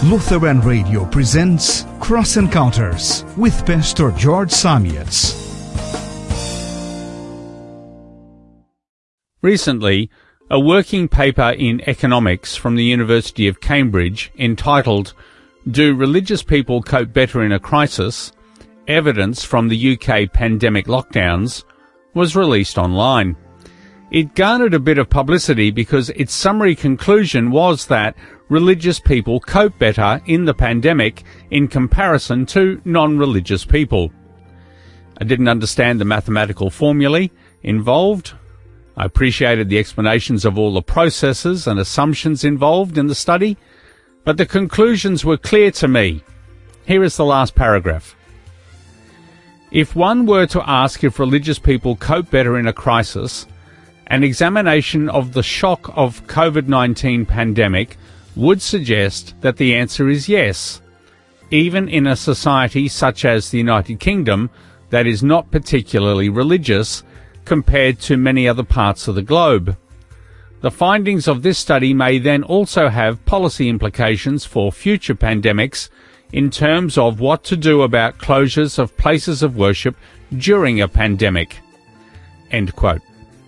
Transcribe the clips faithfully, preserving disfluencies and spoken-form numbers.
Lutheran Radio presents Cross Encounters with Pastor George Samietz. Recently, a working paper in economics from the University of Cambridge entitled "Do Religious People Cope Better in a Crisis? Evidence from the U K Pandemic Lockdowns" was released online. It garnered a bit of publicity because its summary conclusion was that religious people cope better in the pandemic in comparison to non-religious people. I didn't understand the mathematical formulae involved. I appreciated the explanations of all the processes and assumptions involved in the study, but the conclusions were clear to me. Here is the last paragraph. If one were to ask if religious people cope better in a crisis, an examination of the shock of COVID nineteen pandemic would suggest that the answer is yes, even in a society such as the United Kingdom that is not particularly religious compared to many other parts of the globe. The findings of this study may then also have policy implications for future pandemics in terms of what to do about closures of places of worship during a pandemic. End quote.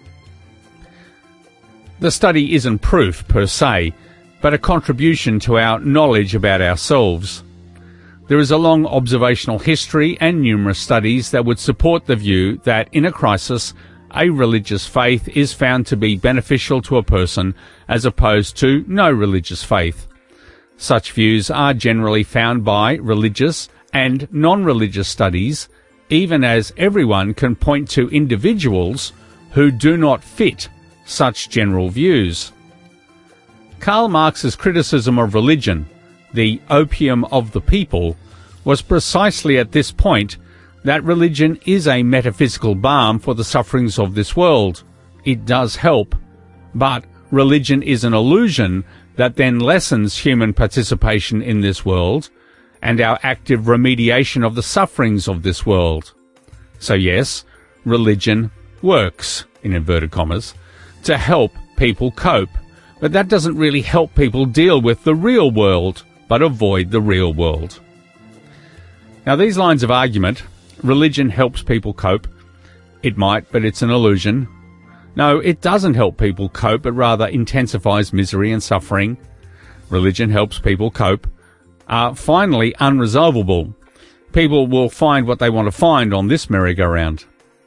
The study isn't proof per se, but a contribution to our knowledge about ourselves. There is a long observational history and numerous studies that would support the view that in a crisis, a religious faith is found to be beneficial to a person as opposed to no religious faith. Such views are generally found by religious and non-religious studies, even as everyone can point to individuals who do not fit such general views. Karl Marx's criticism of religion, the opium of the people, was precisely at this point that religion is a metaphysical balm for the sufferings of this world. It does help, but religion is an illusion that then lessens human participation in this world and our active remediation of the sufferings of this world. So yes, religion works, in inverted commas, to help people cope, but that doesn't really help people deal with the real world, but avoid the real world. Now, these lines of argument, religion helps people cope, it might, but it's an illusion. No, it doesn't help people cope, but rather intensifies misery and suffering. Religion helps people cope, are finally unresolvable. People will find what they want to find on this merry-go-round.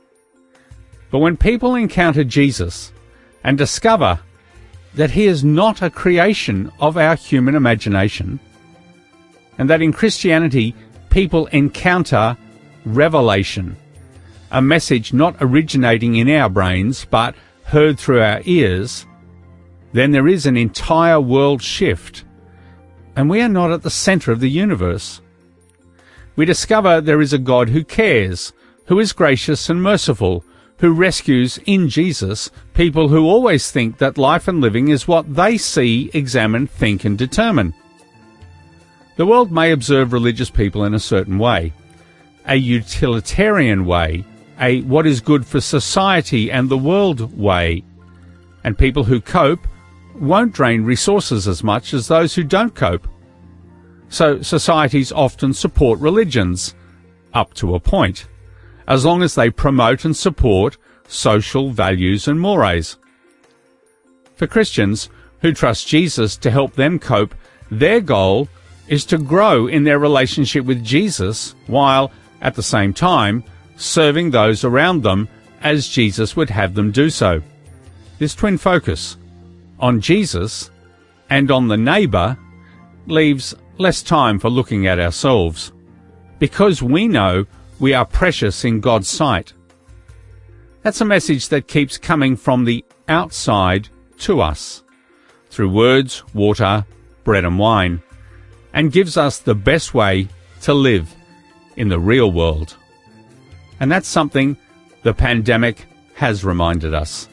But when people encounter Jesus and discover that he is not a creation of our human imagination, and that in Christianity people encounter revelation, a message not originating in our brains but heard through our ears, then there is an entire world shift, and we are not at the centre of the universe. We discover there is a God who cares, who is gracious and merciful, who rescues in Jesus people who always think that life and living is what they see, examine, think and determine. The world may observe religious people in a certain way, a utilitarian way, a what is good for society and the world way, and people who cope won't drain resources as much as those who don't cope. So societies often support religions, up to a point, as long as they promote and support social values and mores. For Christians who trust Jesus to help them cope, their goal is to grow in their relationship with Jesus while, at the same time, serving those around them as Jesus would have them do so. This twin focus on Jesus and on the neighbour leaves less time for looking at ourselves, because we know we are precious in God's sight. That's a message that keeps coming from the outside to us, through words, water, bread and wine, and gives us the best way to live in the real world. And that's something the pandemic has reminded us.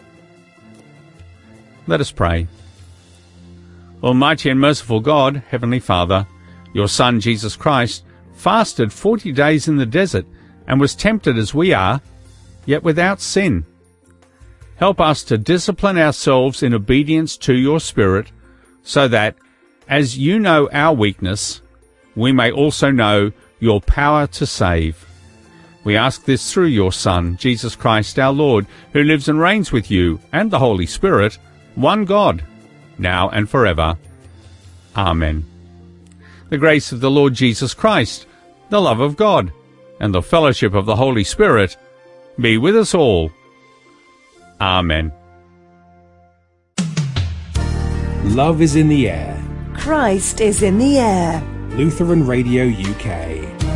Let us pray. Almighty and merciful God, Heavenly Father, your Son, Jesus Christ, fasted forty days in the desert and was tempted as we are, yet without sin. Help us to discipline ourselves in obedience to your Spirit, so that, As you know our weakness, we may also know your power to save. We ask this through your Son, Jesus Christ our Lord, who lives and reigns with you and the Holy Spirit, one God, now and forever. Amen. The grace of the Lord Jesus Christ, the love of God, and the fellowship of the Holy Spirit be with us all. Amen. Love is in the air. Christ is in the air. Lutheran Radio U K.